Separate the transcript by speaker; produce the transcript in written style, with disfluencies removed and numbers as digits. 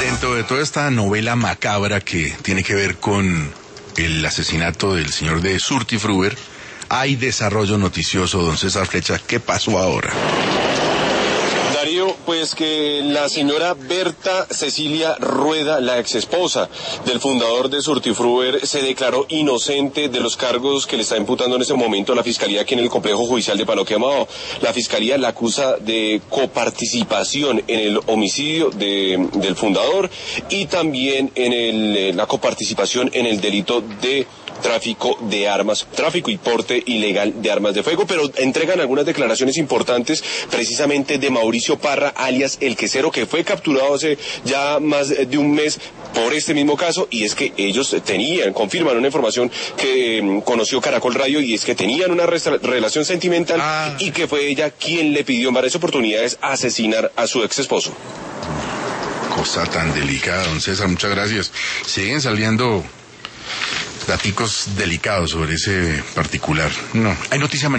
Speaker 1: Dentro de toda esta novela macabra que tiene que ver con el asesinato del señor de Surtifruber, hay desarrollo noticioso, don César Flecha. ¿Qué pasó ahora?
Speaker 2: Darío, pues que la señora Berta Cecilia Rueda, la exesposa del fundador de Surtifruber, se declaró inocente de los cargos que le está imputando en este momento la Fiscalía aquí en el Complejo Judicial de Palo Quemado. La Fiscalía la acusa de coparticipación en el homicidio del fundador y también en la coparticipación en el delito de tráfico de armas, tráfico y porte ilegal de armas de fuego, pero entregan algunas declaraciones importantes precisamente de Mauricio Parra, alias El Quesero, que fue capturado hace ya más de un mes por este mismo caso, y es que ellos confirman una información que conoció Caracol Radio, y es que tenían una relación sentimental y que fue ella quien le pidió en varias oportunidades asesinar a su ex esposo.
Speaker 1: Cosa tan delicada, don César, muchas gracias. Siguen saliendo daticos delicados sobre ese particular. No, hay noticia